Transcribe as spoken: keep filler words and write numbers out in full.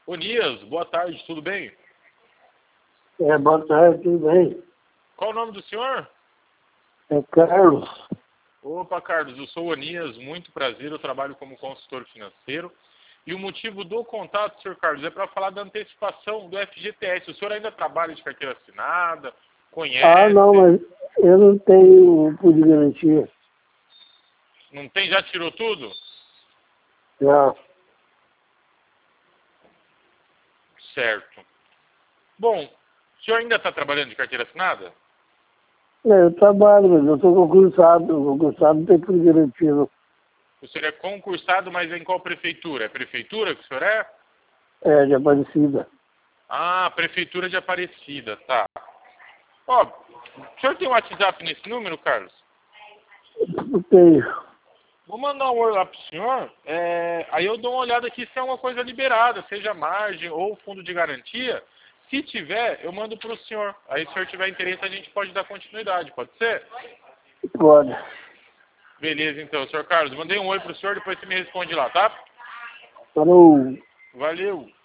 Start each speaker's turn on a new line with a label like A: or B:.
A: Onias, boa tarde, tudo bem?
B: É, boa tarde, tudo bem?
A: Qual o nome do senhor?
B: É Carlos.
A: Opa, Carlos, eu sou o Onias, muito prazer, eu trabalho como consultor financeiro. E o motivo do contato, senhor Carlos, é para falar da antecipação do F G T S. O senhor ainda trabalha de carteira assinada? Conhece?
B: Ah, não, mas eu não tenho por de garantia.
A: Não tem? Já tirou tudo?
B: Já.
A: Certo. Bom, o senhor ainda está trabalhando de carteira assinada?
B: É, eu trabalho, mas eu sou concursado. Concursado não tem por de garantia, não.
A: O senhor é concursado, mas em qual prefeitura? É prefeitura que o senhor é?
B: É, de Aparecida.
A: Ah, prefeitura de Aparecida, tá. Ó, o senhor tem um WhatsApp nesse número, Carlos?
B: Não tenho.
A: Vou mandar um oi lá pro senhor, é, aí eu dou uma olhada aqui se é uma coisa liberada, seja margem ou fundo de garantia. Se tiver, eu mando pro senhor. Aí se o senhor tiver interesse, a gente pode dar continuidade, pode ser?
B: Pode.
A: Beleza, então, senhor Carlos, mandei um oi pro senhor, depois você me responde lá, tá?
B: Parou.
A: Valeu!